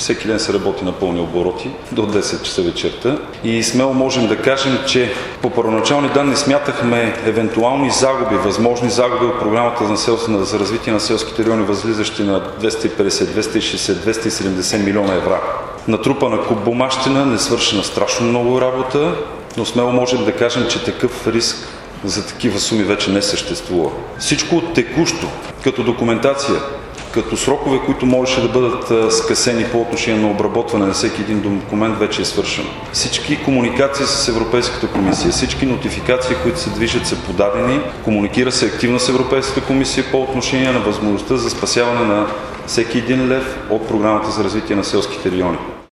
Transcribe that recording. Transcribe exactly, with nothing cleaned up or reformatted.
всеки ден се работи на пълни обороти до десет часа вечерта и смело можем да кажем, че по първоначални данни смятахме евентуални загуби, възможни загуби от програмата за, сел... за развитие на селските райони, възлизащи на двеста и петдесет, двеста и шейсет, двеста и седемдесет милиона евро. Натрупана куп бумащина, не свършена страшно много работа, но смело можем да кажем, че такъв риск за такива суми вече не съществува. Всичко от текущо, като документация, като срокове, които можеше да бъдат скъсени по отношение на обработване на всеки един документ, вече е свършено. Всички комуникации с Европейската комисия, всички нотификации, които се движат, са подадени. Комуникира се активно с Европейската комисия по отношение на възможността за спасяване на всеки един лев от програмата за развитие на селските райони.